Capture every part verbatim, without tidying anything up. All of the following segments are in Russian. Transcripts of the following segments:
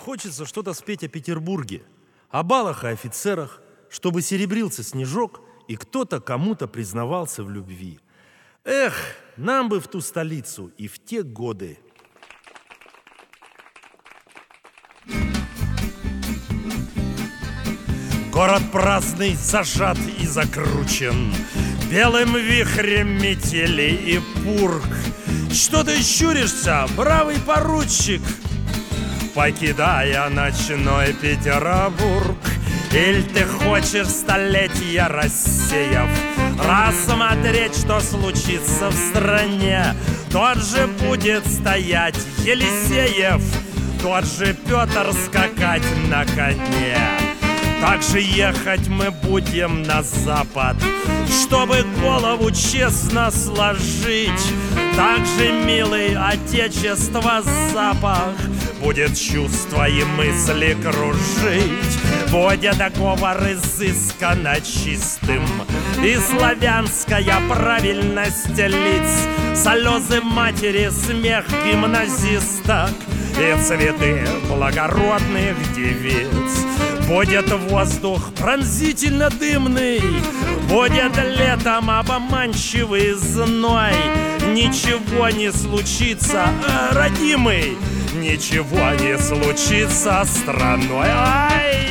Хочется что-то спеть о Петербурге, о балах и офицерах, чтобы серебрился снежок, и кто-то кому-то признавался в любви. Эх, нам бы в ту столицу и в те годы. Город праздный, зажат и закручен белым вихрем метели и пург. Что ты щуришься, бравый поручик, покидая ночной Петербург? Или ты хочешь столетия рассеяв рассмотреть, что случится в стране? Тот же будет стоять Елисеев, тот же Петр скакать на коне. Так же ехать мы будем на запад, чтобы голову честно сложить. Так же, милый, отечество запах будет чувства и мысли кружить. Будет договор изысканно чистым и славянская правильность лиц, слезы матери, смех гимназисток и цветы благородных девиц. Будет воздух пронзительно дымный, будет летом обманчивый зной. Ничего не случится, родимый, ничего не случится страной. Ай!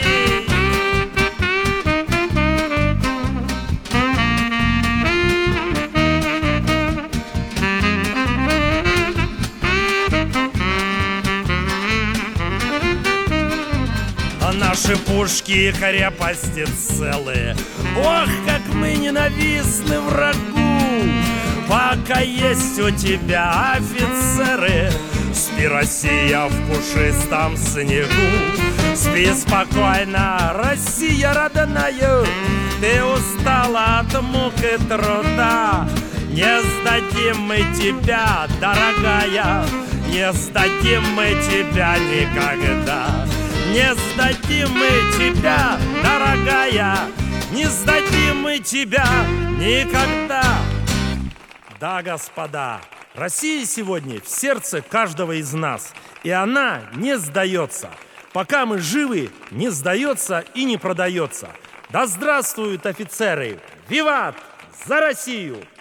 Наши пушки и крепости целые. Ох, как мы ненавистны врагу! Пока есть у тебя офицеры, спи, Россия, в пушистом снегу. Спи спокойно, Россия родная, ты устала от мук и труда. Не сдадим мы тебя, дорогая, не сдадим мы тебя никогда. Не сдадим мы тебя, дорогая, не сдадим мы тебя никогда. Да, господа, Россия сегодня в сердце каждого из нас, и она не сдается. Пока мы живы, не сдается и не продается. Да здравствуют офицеры! Виват! За Россию!